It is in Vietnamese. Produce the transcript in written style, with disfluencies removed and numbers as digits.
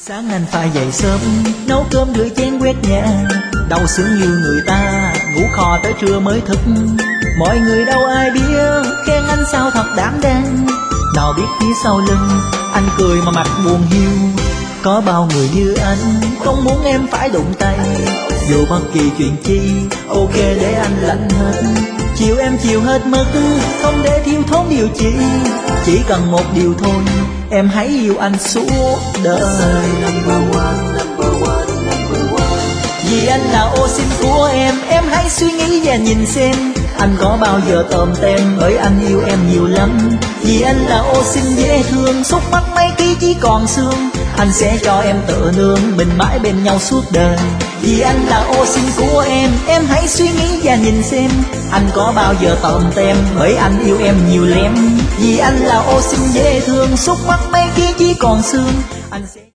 Sáng anh phải dậy sớm, nấu cơm rửa chén quét nhà, đâu xứng như người ta, ngủ khò tới trưa mới thức. Mọi người đâu ai biết, khen anh sao thật đảm đang, nào biết phía sau lưng, anh cười mà mặt buồn hiu. Có bao người như anh, không muốn em phải đụng tay, dù bất kỳ chuyện chi, ok để anh lãnh hết. Chiều em chiều hết mức, không để thiếu thốn điều chi, chỉ cần một điều thôi, em hãy yêu anh suốt đời. Vì anh là ô xin của em hãy suy nghĩ và nhìn xem, anh có bao giờ tòm tem, bởi anh yêu em nhiều lắm. Vì anh là ô xin dễ thương, xúc mắt mấy ký chỉ còn xương, anh sẽ cho em tựa nương, mình mãi bên nhau suốt đời. Vì anh là ô xin của em hãy suy nghĩ và nhìn xem, anh có bao giờ tòm tem, bởi anh yêu em nhiều lắm. Vì anh là ô xin dễ thương, xúc mắt mấy ký chỉ còn xương, anh sẽ